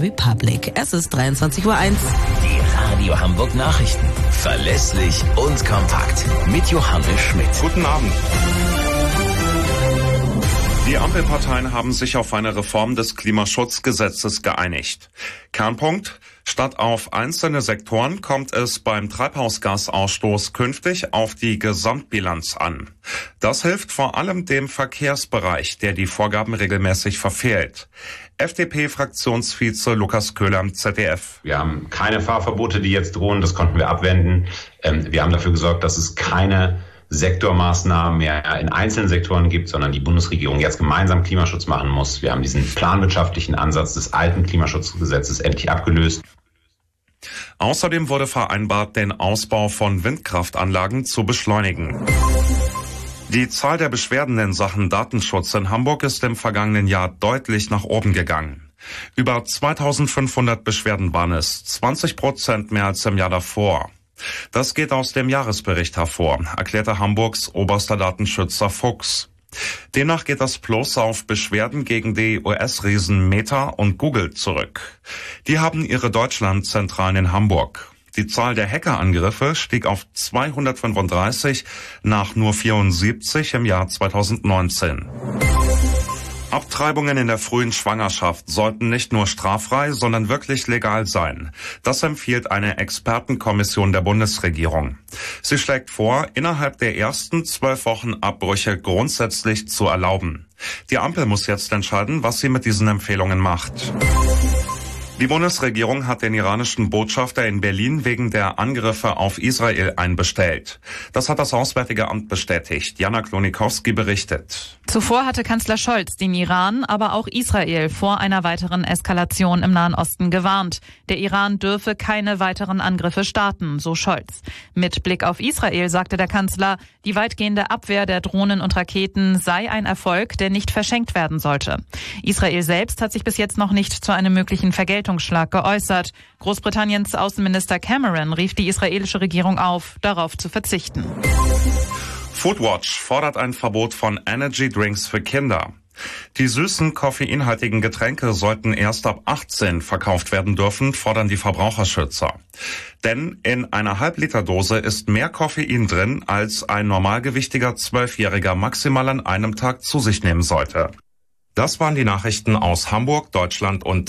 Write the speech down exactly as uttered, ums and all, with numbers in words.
Republic. Es ist dreiundzwanzig Uhr eins. Die Radio Hamburg Nachrichten. Verlässlich und kompakt. Mit Johannes Schmidt. Guten Abend. Die Ampelparteien haben sich auf eine Reform des Klimaschutzgesetzes geeinigt. Kernpunkt: Statt auf einzelne Sektoren kommt es beim Treibhausgasausstoß künftig auf die Gesamtbilanz an. Das hilft vor allem dem Verkehrsbereich, der die Vorgaben regelmäßig verfehlt. F D P-Fraktionsvize Lukas Köhler im Z D F. Wir haben keine Fahrverbote, die jetzt drohen. Das konnten wir abwenden. Wir haben dafür gesorgt, dass es keine Sektormaßnahmen mehr in einzelnen Sektoren gibt, sondern die Bundesregierung jetzt gemeinsam Klimaschutz machen muss. Wir haben diesen planwirtschaftlichen Ansatz des alten Klimaschutzgesetzes endlich abgelöst. Außerdem wurde vereinbart, den Ausbau von Windkraftanlagen zu beschleunigen. Die Zahl der Beschwerden in Sachen Datenschutz in Hamburg ist im vergangenen Jahr deutlich nach oben gegangen. Über zweitausendfünfhundert Beschwerden waren es, zwanzig Prozent mehr als im Jahr davor. Das geht aus dem Jahresbericht hervor, erklärte Hamburgs oberster Datenschützer Fuchs. Demnach geht das Plus auf Beschwerden gegen die U S-Riesen Meta und Google zurück. Die haben ihre Deutschlandzentralen in Hamburg. Die Zahl der Hackerangriffe stieg auf zweihundertfünfunddreißig nach nur vierundsiebzig im Jahr zweitausendneunzehn. Abtreibungen in der frühen Schwangerschaft sollten nicht nur straffrei, sondern wirklich legal sein. Das empfiehlt eine Expertenkommission der Bundesregierung. Sie schlägt vor, innerhalb der ersten zwölf Wochen Abbrüche grundsätzlich zu erlauben. Die Ampel muss jetzt entscheiden, was sie mit diesen Empfehlungen macht. Die Bundesregierung hat den iranischen Botschafter in Berlin wegen der Angriffe auf Israel einbestellt. Das hat das Auswärtige Amt bestätigt. Jana Klonikowski berichtet. Zuvor hatte Kanzler Scholz den Iran, aber auch Israel vor einer weiteren Eskalation im Nahen Osten gewarnt. Der Iran dürfe keine weiteren Angriffe starten, so Scholz. Mit Blick auf Israel sagte der Kanzler, die weitgehende Abwehr der Drohnen und Raketen sei ein Erfolg, der nicht verschenkt werden sollte. Israel selbst hat sich bis jetzt noch nicht zu einem möglichen Vergeltungsschlag geäußert. Großbritanniens Außenminister Cameron rief die israelische Regierung auf, darauf zu verzichten. Foodwatch fordert ein Verbot von Energy Drinks für Kinder. Die süßen, koffeinhaltigen Getränke sollten erst ab achtzehn verkauft werden dürfen, fordern die Verbraucherschützer. Denn in einer Halbliterdose ist mehr Koffein drin, als ein normalgewichtiger Zwölfjähriger maximal an einem Tag zu sich nehmen sollte. Das waren die Nachrichten aus Hamburg, Deutschland und